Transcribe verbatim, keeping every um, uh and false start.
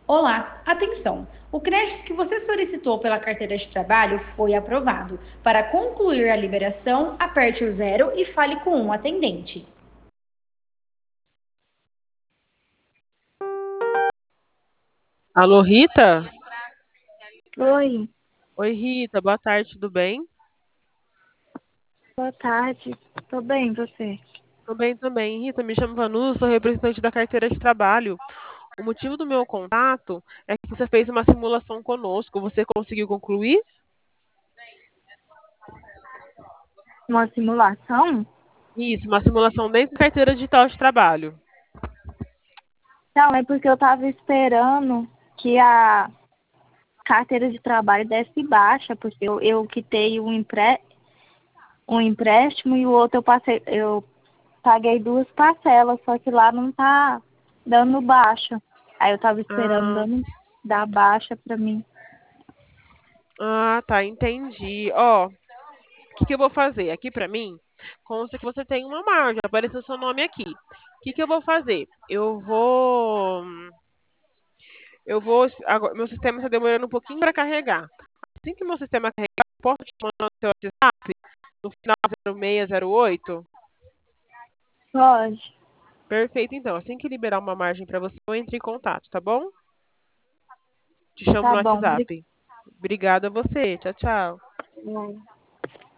Olá, atenção! O crédito que você solicitou pela carteira de trabalho foi aprovado. Para concluir a liberação, aperte o zero e fale com um atendente. Alô, Rita? Oi, Oi, Rita, boa tarde, tudo bem? boa tarde. Tô bem, você? Tô bem também. Rita, me chamo Vanusa, sou representante da carteira de trabalho. O motivo do meu contato é que você fez uma simulação conosco. Você conseguiu concluir? Uma simulação? Isso, uma simulação dentro da carteira digital de trabalho. Não, é porque eu tava esperando que a carteira de trabalho desse baixa, porque eu, eu quitei um, empre... um empréstimo e o outro eu passei, eu paguei duas parcelas, só que lá não tá dando baixa. Aí eu tava esperando Ah, dando dar baixa pra mim. ah, tá, entendi. Ó, o que que eu vou fazer? Aqui pra mim, consta que você tem uma margem, apareceu seu nome aqui. O que que eu vou fazer? Eu vou Eu vou. Agora, meu sistema está demorando um pouquinho para carregar. Assim que meu sistema carregar, eu posso te mandar no seu WhatsApp no final zero seis zero oito? Pode, Perfeito, então. Assim que liberar uma margem para você, eu entre em contato, tá bom? Te chamo tá no bom. WhatsApp. Obrigada a você. Tchau, tchau. Obrigada.